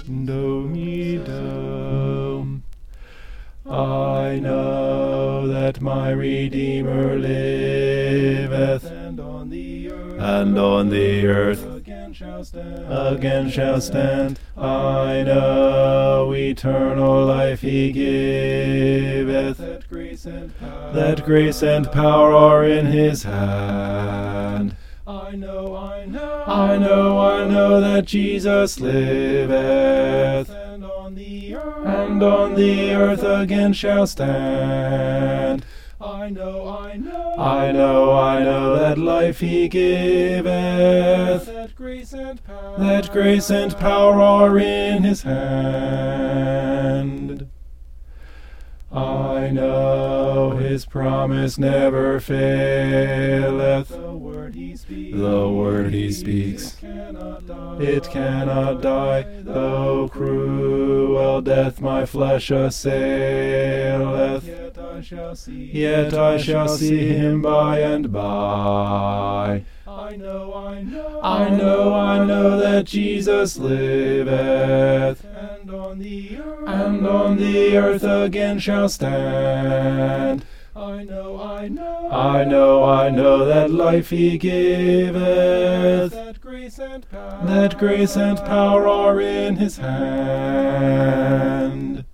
do, mi, do. I know that my Redeemer liveth, and on the earth again shall stand. I know eternal life he giveth, that grace and power are in his hand. I know that Jesus liveth, and on the earth again shall stand. I know that life he giveth, that grace and power are in his hand. I know his promise never faileth. The word he speaks, it cannot die. Though cruel death my flesh assaileth, yet I shall see him by and by. I know that Jesus liveth, and on the earth again shall stand. I know that life he giveth, that grace and power are in his hand.